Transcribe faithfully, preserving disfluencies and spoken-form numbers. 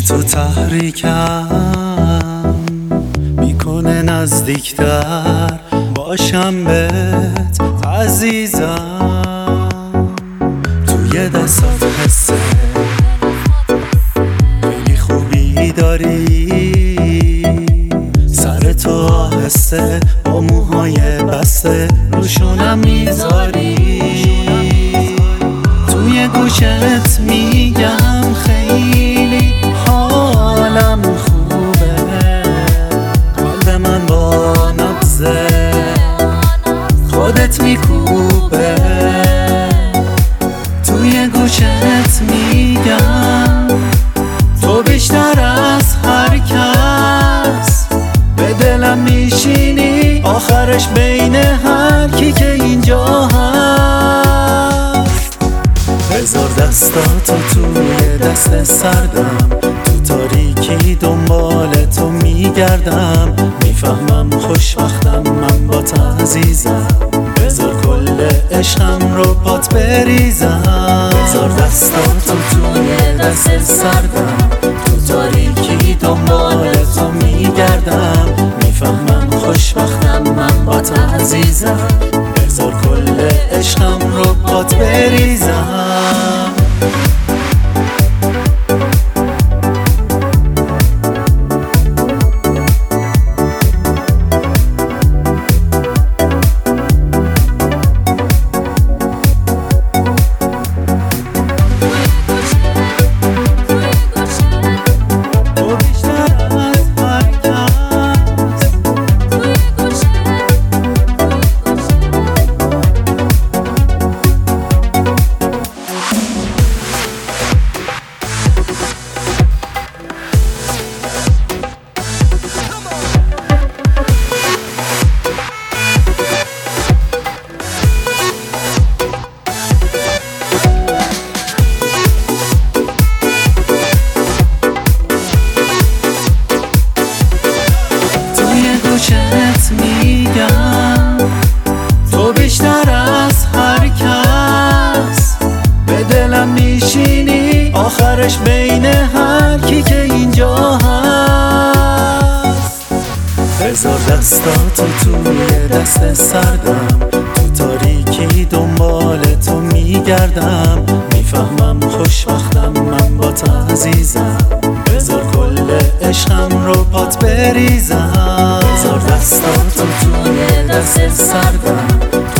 تو تحریکم میکنه نزدیکتر باشم بهت عزیزم. توی دستات حسه خیلی خوبی داری، سر تو آهسته با موهای بسته روشونم میذاری. توی گوشت میگم خیلی حالم خوبه، قلب من با نبضه خودت میکوبه. توی گوشت میگم تو بیشتر از هر کس به دلم میشینی، آخرش بین هر کی که اینجا هست. بذار دستاتو توی دست سردم، تو تاریکی دنبال تو میگردم، میفهمم خوشبختم من با تو عزیزم. بذار کل عشقم رو پات بریزم. بذار دستاتو توی دست سردم، تو تاریکی دنبال تو میگردم، میفهمم خوشبختم من با تو عزیزم. بذار کل عشقم رو پات بریزم. گوشت میگم تو بیشتر از هر کس به دلم میشینی، آخرش بین هر کی که اینجا هست. بذار دستاتو توی دست سردم، تو تاریکی دنبال تو میگردم، میفهمم خوشبختم من با تو عزیزم. بذار کل عشقم رو پات بریزم. بذار دستاتو توی دست سردم،